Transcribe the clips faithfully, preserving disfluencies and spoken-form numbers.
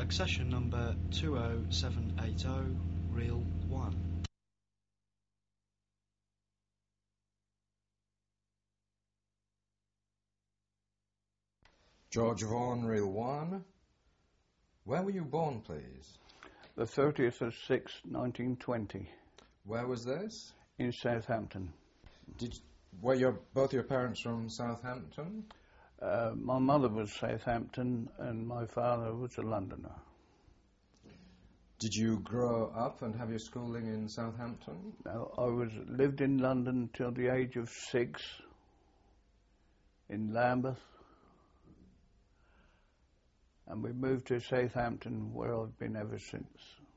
Accession number two oh seven eight oh, reel one. George Vaughan, reel one. Where were you born, please? The thirtieth of sixth, nineteen twenty. Where was this? In Southampton. Did were your both your parents from Southampton? Uh, my mother was Southampton and my father was a Londoner. Did you grow up and have your schooling in Southampton? No, I was lived in London till the age of six in Lambeth, and we moved to Southampton, where I've been ever since.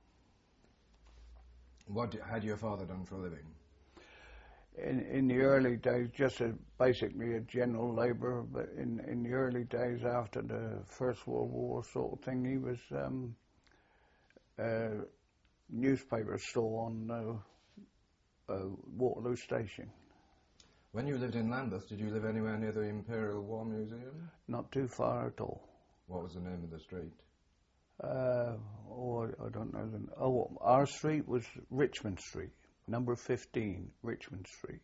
What had your father done for a living? In, in the early days, just a, basically a general labourer, but in, in the early days after the First World War sort of thing, he was um, a newspaper store on uh, uh, Waterloo Station. When you lived in Lambeth, did you live anywhere near the Imperial War Museum? Not too far at all. What was the name of the street? Uh, oh, I, I don't know. The, oh, our street was Richmond Street. Number fifteen, Richmond Street.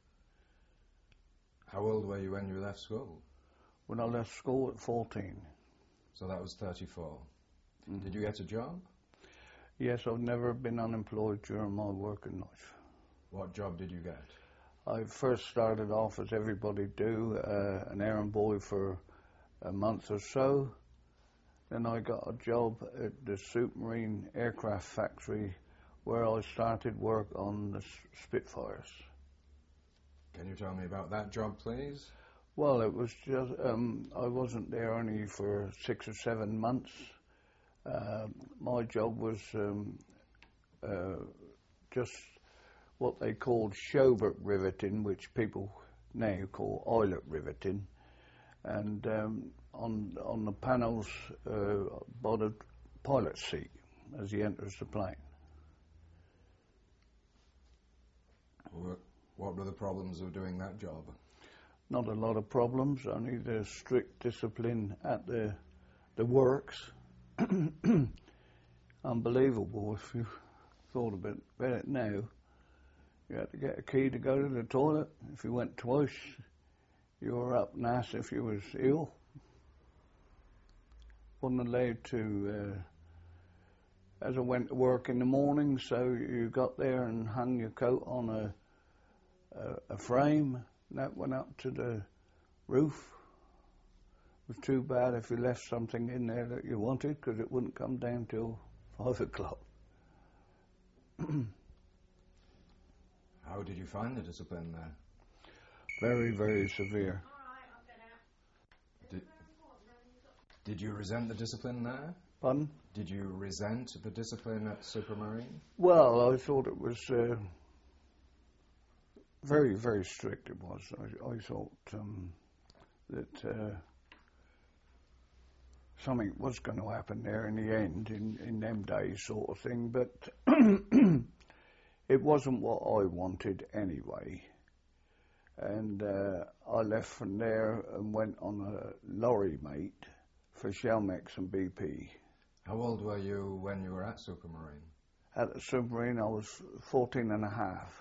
How old were you when you left school? When I left school at fourteen. So that was thirty-four. Mm-hmm. Did you get a job? Yes, I've never been unemployed during my working life. What job did you get? I first started off, as everybody do, uh, an errand boy for a month or so. Then I got a job at the Supermarine Aircraft Factory, where I started work on the Spitfires. Can you tell me about that job, please? Well, it was just, um, I wasn't there only for six or seven months. Uh, my job was um, uh, just what they called Schobert riveting, which people now call eyelet riveting, and um, on on the panels uh, by the pilot's seat as he enters the plane. What were the problems of doing that job? Not a lot of problems, only the strict discipline at the the works. Unbelievable if you thought a bit about it now. You had to get a key to go to the toilet. If you went twice, you were up nass if you was ill. Wasn't allowed to, uh, as I went to work in the morning, so you got there and hung your coat on a a, a frame, and that went up to the roof. It was too bad if you left something in there that you wanted, because it wouldn't come down till five o'clock. How did you find the discipline there? Very, very severe. Did, did you resent the discipline there? Pardon? Did you resent the discipline at Supermarine? Well, I thought it was uh, very, very strict. It was. I, I thought um, that uh, something was going to happen there in the end, in, in them days sort of thing, but it wasn't what I wanted anyway. And uh, I left from there and went on a lorry mate for Shellmex and B P. How old were you when you were at Supermarine? At the Supermarine, I was fourteen and a half.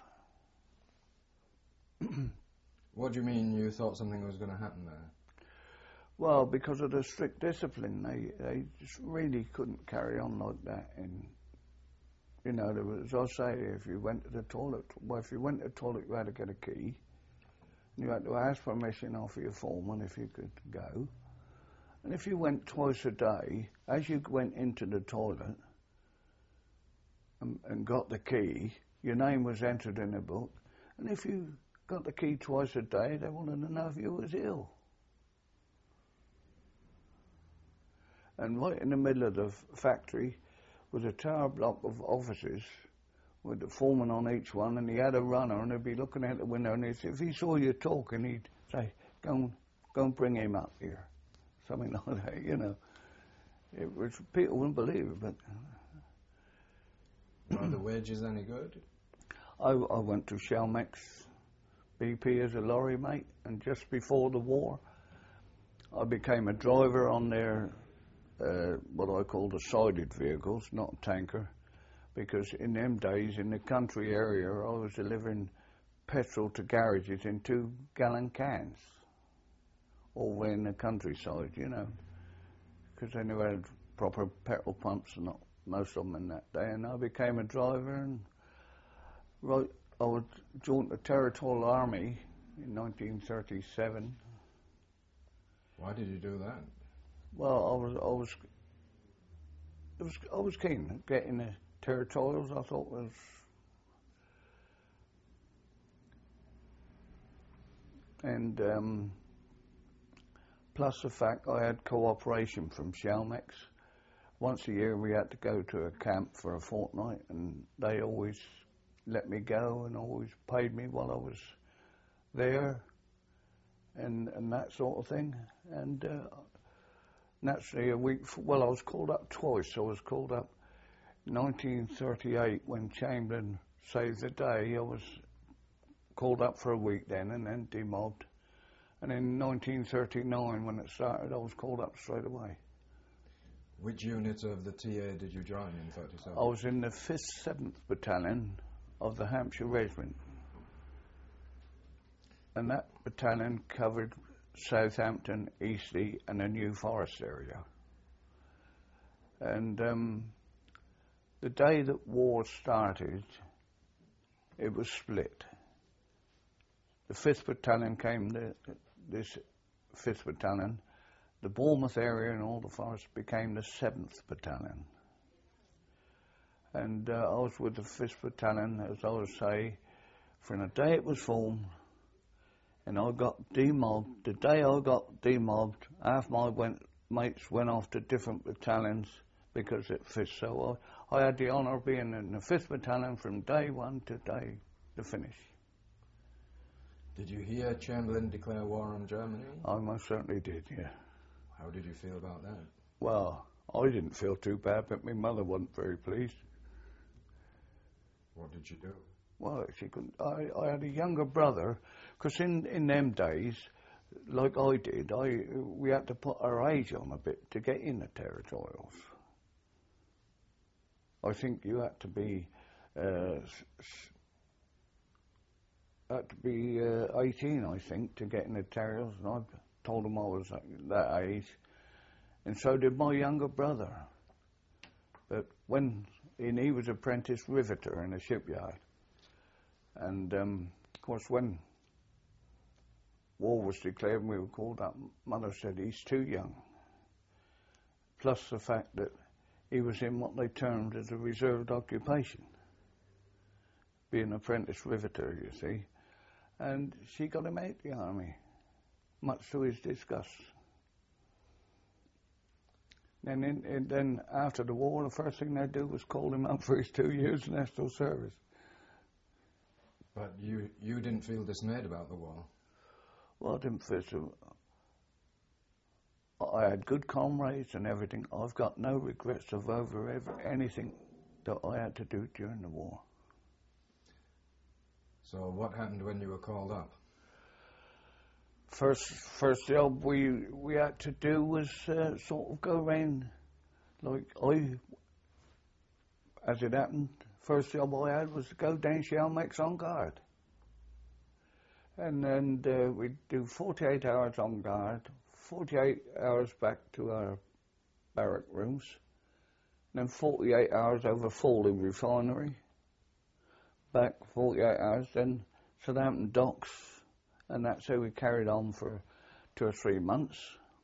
What do you mean you thought something was going to happen there? Well, because of the strict discipline, they, they just really couldn't carry on like that. And, you know, there was, as I say, if you went to the toilet, well, if you went to the toilet, you had to get a key. You had to ask permission off your foreman if you could go. And if you went twice a day, as you went into the toilet and, and got the key, your name was entered in a book. And if you got the key twice a day, they wanted to know if you was ill. And right in the middle of the factory was a tower block of offices with the foreman on each one, and he had a runner, and he'd be looking out the window, and he'd, if he saw you talking, he'd say, go and, go and bring him up here. Something like that, you know. It was, people wouldn't believe it, but... Were the wages any good? I, I went to Shellmex, B P as a lorry mate, and just before the war, I became a driver on their uh, what I call the sided vehicles, not a tanker, because in them days in the country area I was delivering petrol to garages in two gallon cans, all in the countryside, you know, because they never had proper petrol pumps, and not most of them in that day. And I became a driver, and right, I was joined the Territorial Army in nineteen thirty-seven. Why did you do that? Well, I was, I was, it was, I was keen getting the territorials. I thought was, and um, plus the fact I had cooperation from Chalmex. Once a year we had to go to a camp for a fortnight, and they always let me go and always paid me while I was there, and and that sort of thing. And uh, naturally, a week. f- Well, I was called up twice. I was called up nineteen thirty-eight when Chamberlain saved the day. I was called up for a week then, and then demobbed. And in nineteen thirty-nine, when it started, I was called up straight away. Which unit of the T A did you join in thirty-seven? I was in the fifth, seventh Battalion of the Hampshire Regiment. And that battalion covered Southampton, Eastleigh and the New Forest area. And um, the day that war started, it was split. The fifth Battalion came, to this fifth Battalion, the Bournemouth area and all the forests became the seventh Battalion. And uh, I was with the fifth Battalion, as I would say, from the day it was formed, and I got demobbed. The day I got demobbed, half my went, mates went off to different battalions because it fit so well. I had the honour of being in the fifth Battalion from day one to day the finish. Did you hear Chamberlain declare war on Germany? I most certainly did, yeah. How did you feel about that? Well, I didn't feel too bad, but my mother wasn't very pleased. What did you do? Well, she couldn't. I, I had a younger brother, because in, in them days, like I did, I we had to put our age on a bit to get in the territorials. I think you had to be uh, had to be uh, eighteen, I think, to get in the territorials, and I told them I was that, that age, and so did my younger brother. But when and he was apprentice riveter in a shipyard. And, um, of course, when war was declared and we were called up, Mother said he's too young. Plus the fact that he was in what they termed as a reserved occupation, being an apprentice riveter, you see. And she got him out of the army, much to his disgust. Then, in, in, then after the war, the first thing they do was call him up for his two years national service. But you, you didn't feel dismayed about the war? Well, I didn't feel so. I had good comrades and everything. I've got no regrets of over ever anything that I had to do during the war. So what happened when you were called up? First, first job we we had to do was uh, sort of go around, like I, as it happened, first job I had was to go down Chalmex on guard. And then uh, we'd do forty-eight hours on guard, forty-eight hours back to our barrack rooms, then forty-eight hours over Falling Refinery, back forty-eight hours, then Southampton Docks, and that's how we carried on for two or three months.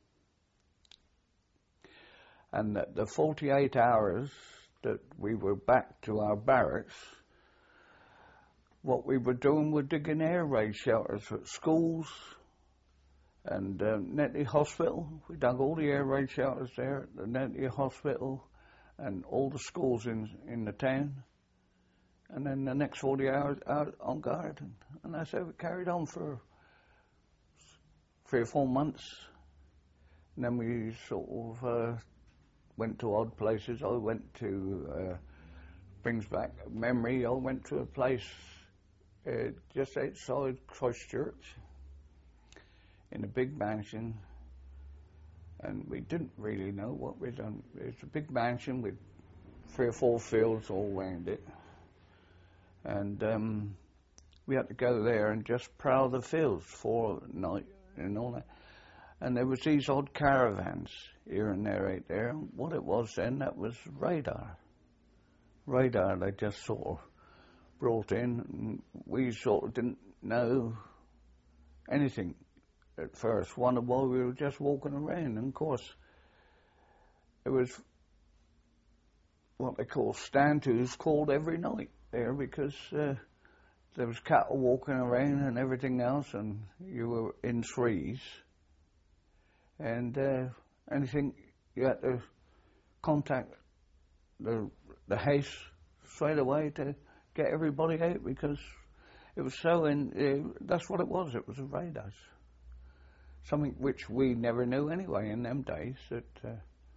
And the, the forty-eight hours that we were back to our barracks, what we were doing was digging air raid shelters at schools and uh, Netley Hospital. We dug all the air raid shelters there at the Netley Hospital and all the schools in in the town. And then the next forty hours out on guard. And, and that's how we carried on for three or four months. And then we sort of uh, went to odd places. I went to, uh, brings back memory, I went to a place uh, just outside Christchurch in a big mansion. and we didn't really know what we'd done. It's a big mansion with three or four fields all round it, and um, we had to go there and just prowl the fields for a night and all that. And there was these odd caravans here and there, out there. And what it was then, that was radar. Radar they just sort of brought in, and we sort of didn't know anything at first. Wondered why we were just walking around. And of course, it was what they call stand-tos called every night there, because uh, there was cattle walking around and everything else, and you were in trees. And uh, anything, you had to contact the the house straight away to get everybody out, because it was so in. Uh, that's what it was. It was a radars, something which we never knew anyway in them days. That uh,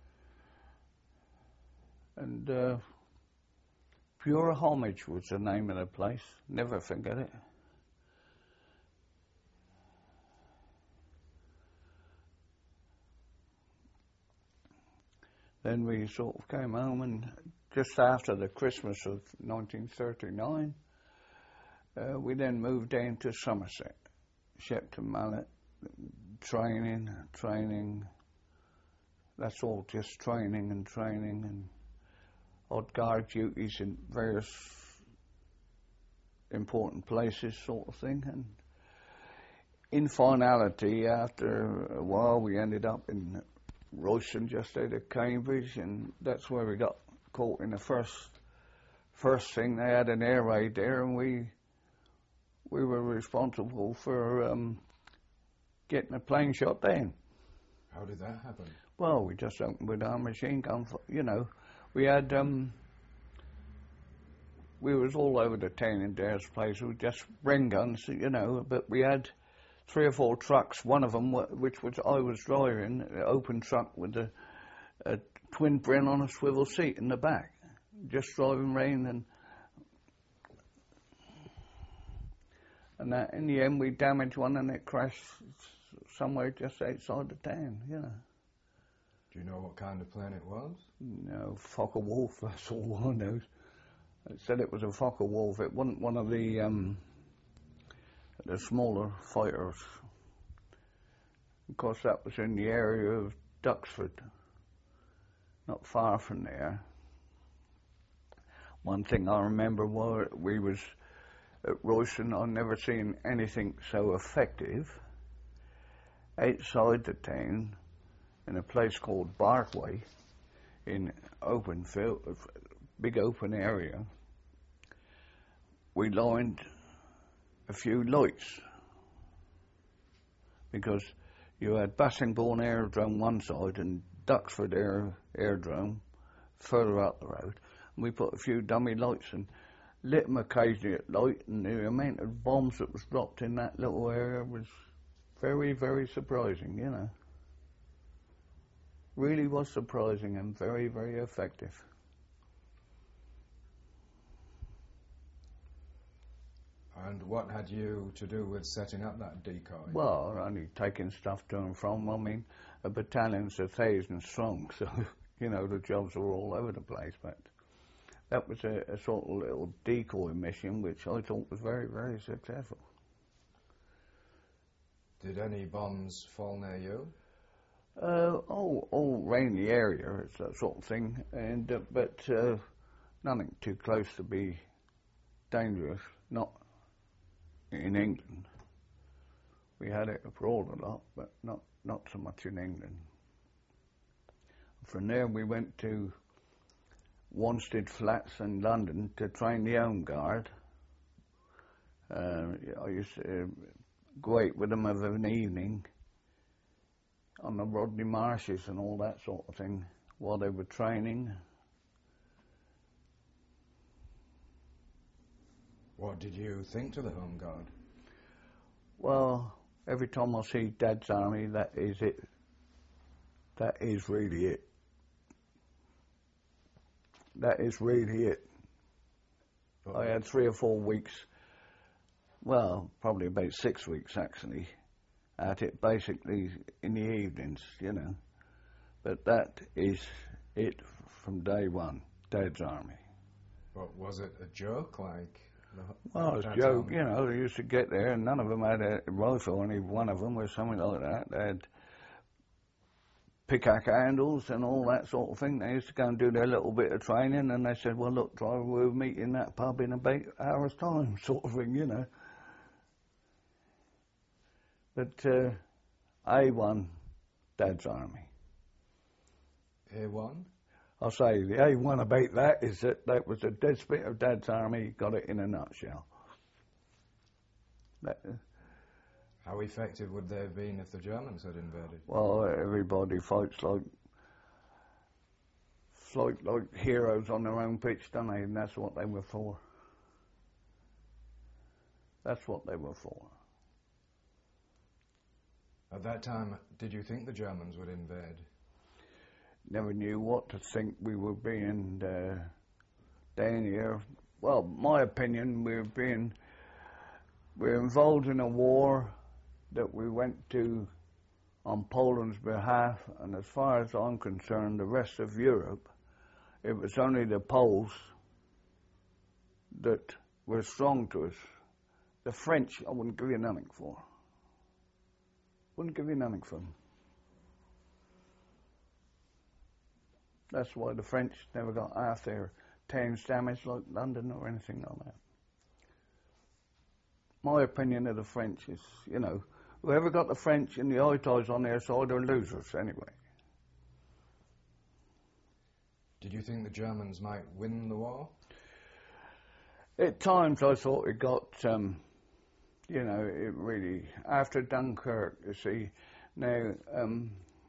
and uh, Pure Homage was the name of the place. Never forget it. Then we sort of came home, and just after the Christmas of nineteen thirty-nine, uh, we then moved down to Somerset, Shepton Mallet, training, training. That's all just training and training and odd guard duties in various important places, sort of thing. And in finality, after a while, we ended up in Royston, just out of Cambridge, and that's where we got caught in the first first thing. They had an air raid there, and we we were responsible for um, getting a plane shot down. How did that happen? Well, we just opened with our machine gun. You know, we had um, we was all over the town in Dare's place with just ring guns, you know, but we had three or four trucks. One of them, which was I was driving, an open truck with a, a twin brin on a swivel seat in the back, just driving round, and and that, in the end we damaged one, and it crashed somewhere just outside the town. You know. Do you know what kind of plane it was? No, Focke-Wulf. That's all I know. It said it was a Focke-Wulf. It wasn't one of the um, the smaller fighters. Of course, that was in the area of Duxford, not far from there. One thing I remember was we was at Royston. I'd never seen anything so effective outside the town in a place called Barkway, in open field, big open area. We lined a few lights, because you had Bassingbourne Aerodrome one side and Duxford Air, Aerodrome further up the road. And we put a few dummy lights and lit them occasionally at light, and the amount of bombs that was dropped in that little area was very, very surprising, you know. Really was surprising and very, very effective. And what had you to do with setting up that decoy? Well, only taking stuff to and from. I mean, a battalion's a thousand strong, so, you know, the jobs were all over the place. But that was a, a sort of little decoy mission, which I thought was very, very successful. Did any bombs fall near you? Uh, all, all round the area, it's that sort of thing, and uh, but uh, nothing too close to be dangerous. Not in England. We had it abroad a lot, but not not so much in England. From there, we went to Wanstead Flats in London to train the Home Guard. Uh, I used to uh, go out with them of an evening on the Rodney Marshes and all that sort of thing while they were training. What did you think to the Home Guard? Well, every time I see Dad's Army, that is it. That is really it. That is really it. Oh. I had three or four weeks, well, probably about six weeks actually, at it basically in the evenings, you know. But that is it from day one, Dad's army. But was it a joke, like? The, Well, it's a joke, you know. They used to get there, and none of them had a rifle. Only one of them was something like that. They had pickaxe handles and all that sort of thing. They used to go and do their little bit of training, and they said, "Well, look, driver, we'll meet in that pub in about hours' time," sort of thing, you know. But uh, A one, Dad's army. A one? I'll say the A one about that is that that was a dead bit of Dad's army, got it in a nutshell. That, uh, How effective would they have been if the Germans had invaded? well, everybody fights like, like like heroes on their own pitch, don't they? And that's what they were for. That's what they were for. At that time, did you think the Germans would invade? Never knew what to think. We were being uh, down here. Well, my opinion, we were being we were involved in a war that we went to on Poland's behalf, and as far as I'm concerned, the rest of Europe, it was only the Poles that were strong to us. The French, I wouldn't give you nothing for. Wouldn't give you nothing for them. That's why the French never got half their towns damaged like London or anything like that. My opinion of the French is, you know, whoever got the French and the Allies on their side are losers anyway. Did you think the Germans might win the war? At times I thought it got, um, you know, it really, after Dunkirk, you see, now, um,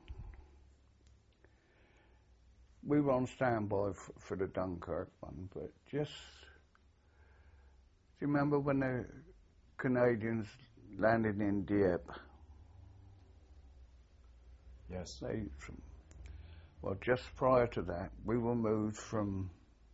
we were on standby f- for the Dunkirk one, but just, do you remember when the Canadians landed in Dieppe? Yes. They, well, just prior to that, we were moved from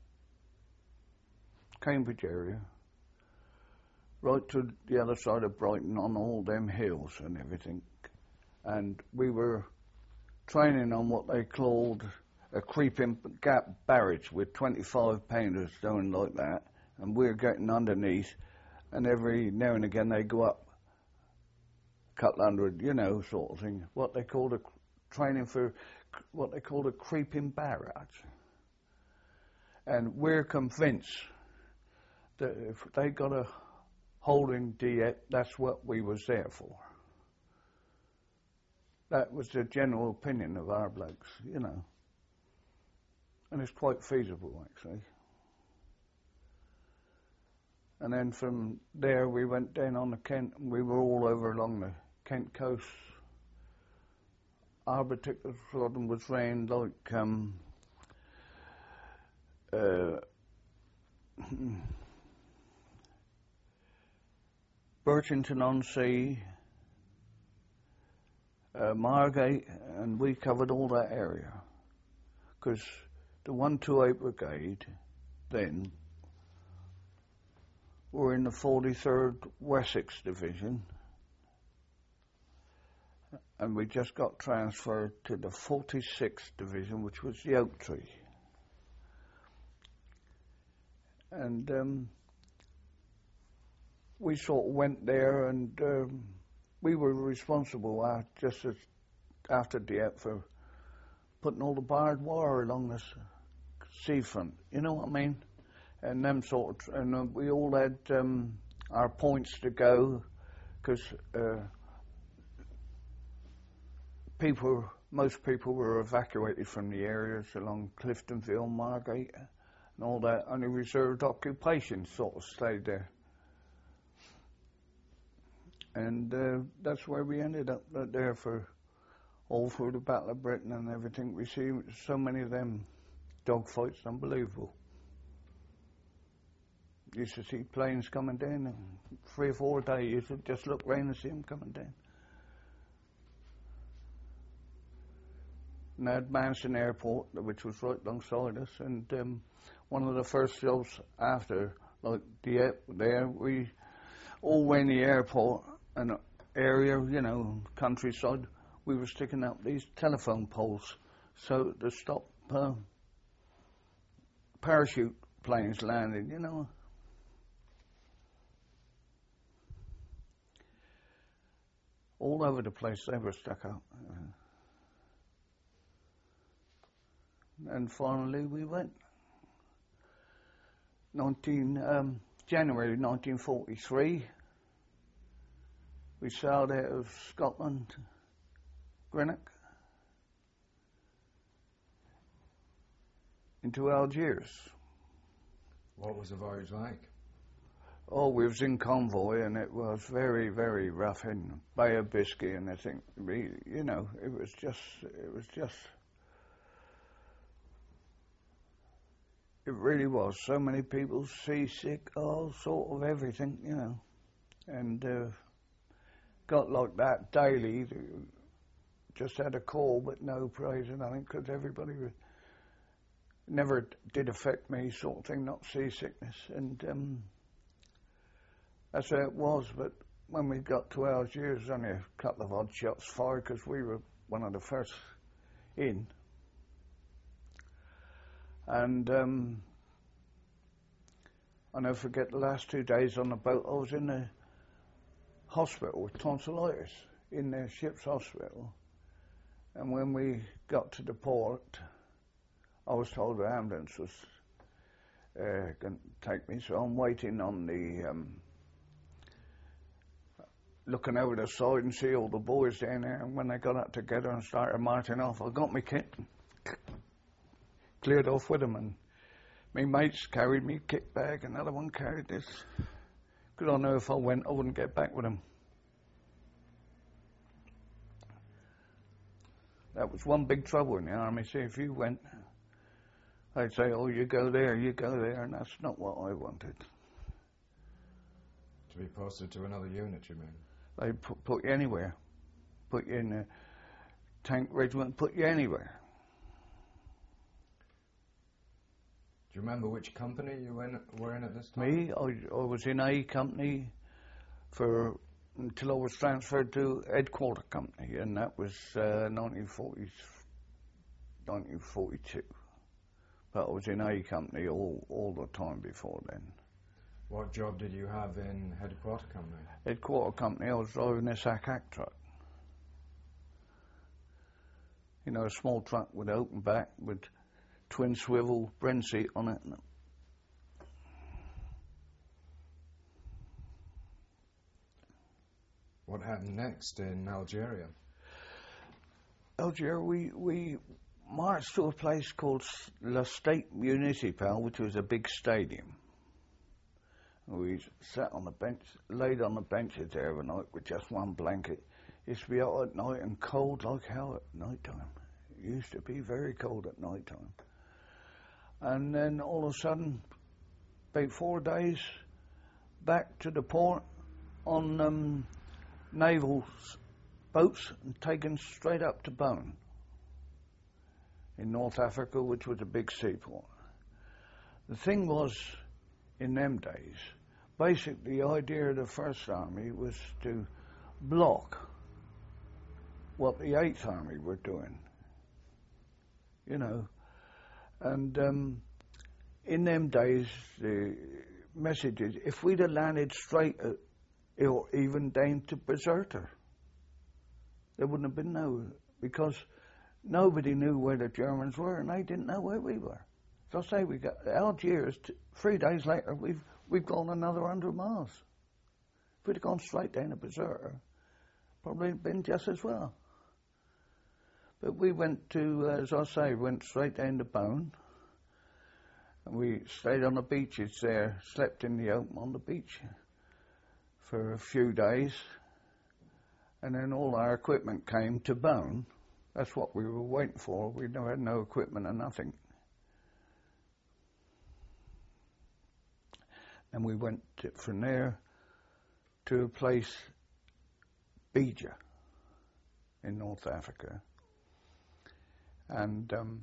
Cambridge area right to the other side of Brighton on all them hills and everything. And we were training on what they called a creeping gap barrage with twenty-five pounders doing like that. And we were getting underneath, and every now and again they go up a couple hundred, you know, sort of thing. What they called a training for, what they called a creeping barrage. And we're convinced that if they got a hold in Dieppe, that's what we was there for. That was the general opinion of our blokes, you know. And it's quite feasible, actually. And then from there we went down on the Kent, and we were all over along the Kent coast. Our particular squadron was trained like um, uh, Birchington-on-Sea, uh, Margate, and we covered all that area. Because the one twenty-eight Brigade then were in the forty-third Wessex Division, and we just got transferred to the forty-sixth Division, which was the Oak Tree. And um, we sort of went there, and um, we were responsible uh, just as after Dieppe for putting all the barbed wire along this seafront. You know what I mean? And them sort of, and uh, we all had um, our points to go, because uh, people, most people were evacuated from the areas along Cliftonville, Margate, and all that. Only reserved occupations sort of stayed there. And uh, that's where we ended up, right there for all through the Battle of Britain and everything. We see so many of them dogfights, unbelievable. Used to see planes coming down, and three or four a day. You should just look round and see them coming down. And they had Manson Airport, which was right alongside us, and um, one of the first jobs after, like Dieppe, there, we all went the airport and area, you know, countryside, we were sticking up these telephone poles so to stop uh, parachute planes landing, you know. All over the place they were stuck up. And finally we went. Nineteen um, January nineteen forty-three. We sailed out of Scotland, Greenock, into Algiers. What was the voyage like? Oh, we was in convoy, and it was very, very rough in Bay of Biscay, and I think, we, you know, it was just, it was just, it really was. So many people seasick, all sort of everything, you know, and uh, got like that daily. Just had a call, but no praise or nothing, because everybody was, never did affect me, sort of thing, not seasickness, and. Um, That's how it was, but when we got to Algiers, only a couple of odd shots fired because we were one of the first in. And um, I'll never forget the last two days on the boat, I was in the hospital with tonsillitis, in the ship's hospital. And when we got to the port, I was told the ambulance was uh, going to take me, so I'm waiting on the... Um, looking over the side and see all the boys down there, and when they got up together and started marching off, I got my kit, cleared off with them, and my mates carried me kit bag, another one carried this, because I know if I went, I wouldn't get back with them. That was one big trouble in the army. See, if you went, they'd say, oh, you go there, you go there, and that's not what I wanted. To be posted to another unit, you mean? They put, put you anywhere. Put you in a tank regiment, put you anywhere. Do you remember which company you were in, were in at this time? Me? I, I was in A company for until I was transferred to Headquarter Company, and that was uh, nineteen forty, nineteen forty-two. But I was in A company all, all the time before then. What job did you have in Headquarter Company? Headquarter Company, I was driving a sack-hack truck. You know, a small truck with an open back with twin swivel Bren seat on it. What happened next in Algeria? Algeria, we, we marched to a place called La State Municipal, which was a big stadium. We sat on the bench, laid on the benches there every night with just one blanket. It used to be hot at night and cold like hell at night time. It used to be very cold at night time. And then all of a sudden, about four days back to the port on um, naval boats and taken straight up to Bone in North Africa, which was a big seaport. The thing was, in them days, basically the idea of the First Army was to block what the Eighth Army were doing, you know. And um, in them days, the messages, if we'd have landed straight at, or even down to Bizerta, there wouldn't have been no, because nobody knew where the Germans were and they didn't know where we were. So I say we got Algiers, t- three days later, we've we've gone another hundred miles. If we'd have gone straight down to Bizerta, probably been just as well. But we went to, uh, as I say, went straight down to Bone, and we stayed on the beaches there, slept in the open on the beach for a few days, and then all our equipment came to Bone. That's what we were waiting for. We never had no equipment or nothing. And we went to, from there to a place, Beja, in North Africa. And um,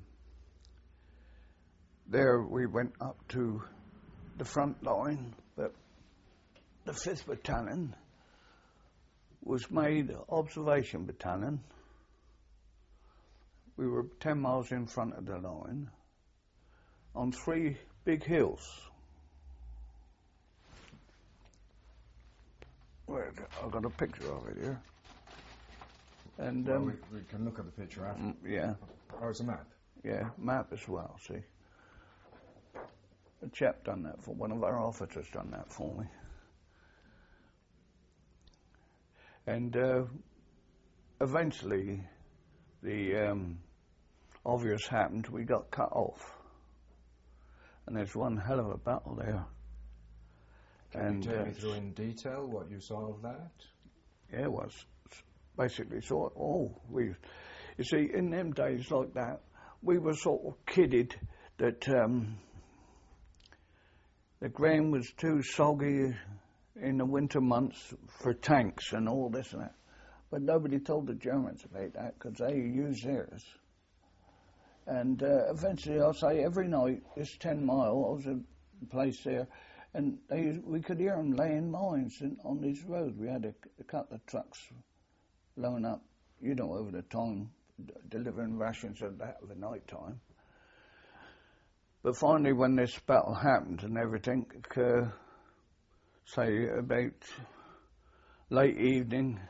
there we went up to the front line, but the fifth Battalion was made observation battalion. we were ten miles in front of the line on three big hills. Where I've got a picture of it here. And Well, um, we, we can look at the picture after. mm, yeah, Oh, it's a map. yeah, map as well. See, a chap done that for one of our officers done that for me. And uh, eventually, the um, obvious happened. We got cut off, and there's one hell of a battle there. Can and you take uh, me through in detail what you saw of that? Yeah, it was basically sort of, oh, we, you see, in them days like that, we were sort of kidded that um, the ground was too soggy in the winter months for tanks and all this and that. But nobody told the Germans about that because they used theirs. And uh, eventually, I'll say every night, this ten mile, I was in a place there, and they, we could hear them laying mines in, on these roads. We had a, a couple of trucks blowing up, you know, over the time, d- delivering rations at that of the night time. But finally, when this battle happened and everything, uh, say about late evening,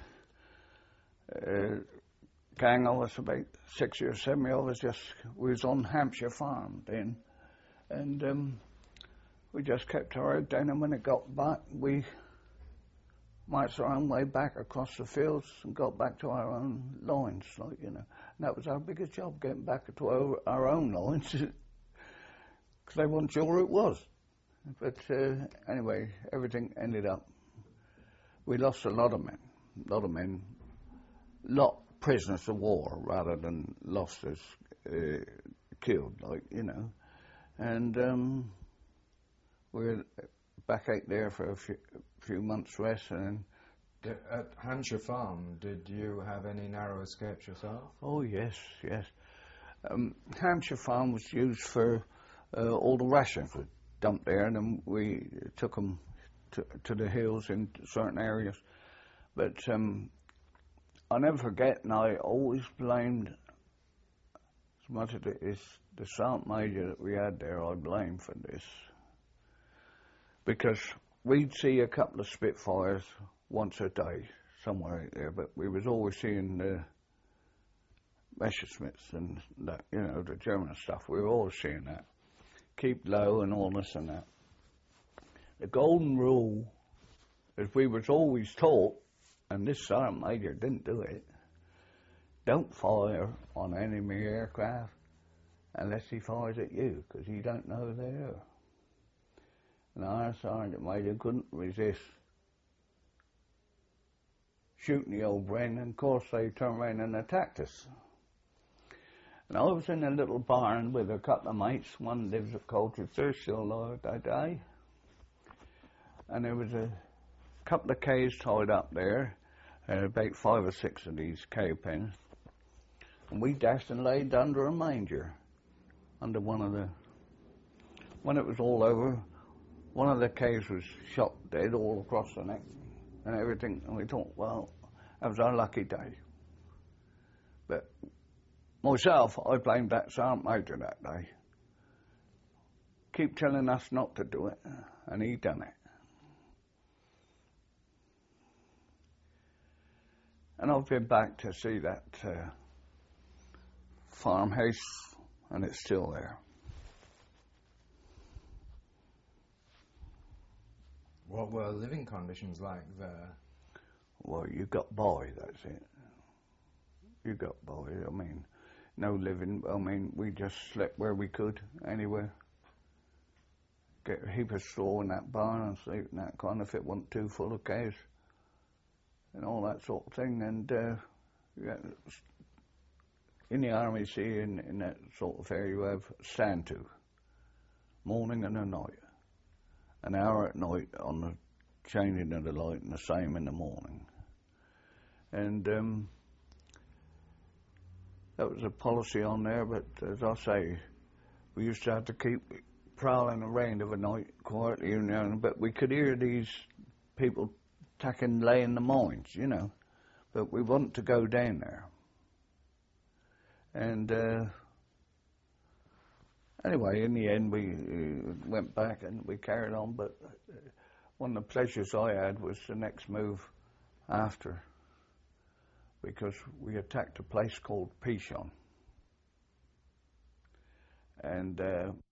uh, gang of us, about sixty or seventy of us, just we was on Hampshire Farm then, and um, we just kept our head down. And when it got back, we marched our own way back across the fields and got back to our own lines, like you know. And that was our biggest job, getting back to our, our own lines, because they weren't sure who it was. But uh, anyway, everything ended up. We lost a lot of men, a lot of men, lot prisoners of war rather than lost as uh, killed, like you know. And um, we were back out there for a few, few months' rest, and D- At Hampshire Farm, did you have any narrow escapes yourself? oh yes, yes. Um, Hampshire Farm was used for uh, all the rations were dumped there, and then we took them to, to the hills in certain areas. But um, I never forget, and I always blamed, as much as it is the Sergeant Major that we had there, I blame for this. Because we'd see a couple of Spitfires once a day somewhere out there, but we was always seeing the Messerschmitts and that, you know, the German stuff. We were always seeing that. Keep low and all this and that. The golden rule, as we was always taught, and this Sergeant Major didn't do it, don't fire on enemy aircraft unless he fires at you, because you don't know they're there. And our Sergeant Major couldn't resist shooting the old Bren, and of course they turned around and attacked us. And I was in a little barn with a couple of mates. One lives at Colchester, they're still alive that day. And there was a couple of caves tied up there, uh, about five or six of these cave pens. And we dashed and laid under a manger, under one of the... When it was all over, one of the caves was shot dead all across the neck and everything. And we thought, well, that was our lucky day. But myself, I blamed that Sergeant Major that day. Keep telling us not to do it, and he done it. And I've been back to see that uh, farmhouse, and it's still there. What were living conditions like there? Well, you got by, that's it. You got by, I mean, no living, I mean, we just slept where we could, anywhere. Get a heap of straw in that barn and sleep in that kind if it wasn't too full of cows and all that sort of thing. And uh, yeah, in the army, see, in, in that sort of area, you have stand to, morning and a night. An hour at night on the changing of the light and the same in the morning. And um, that was a policy on there, but as I say, we used to have to keep prowling around of a night quietly, you know, but we could hear these people tacking, laying the mines, you know, but we wanted to go down there. And uh, anyway, in the end, we uh, went back and we carried on. But one of the pleasures I had was the next move after, because we attacked a place called Pichon. And uh,